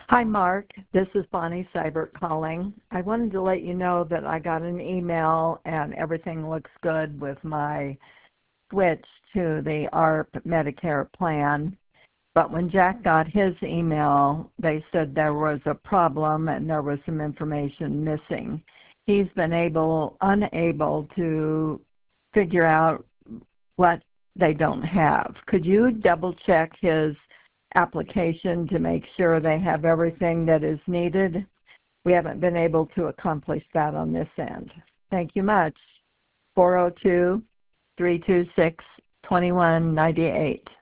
Hi, Mark. This is Bonnie Seibert calling. I wanted to let you know that I got an email and everything looks good with my switch to the ARP Medicare plan. But when Jack got his email, they said there was a problem and there was some information missing. He's been unable to figure out what they don't have. Could you double check his application to make sure they have everything that is needed? We haven't been able to accomplish that on this end. Thank you much. 402-326-2198.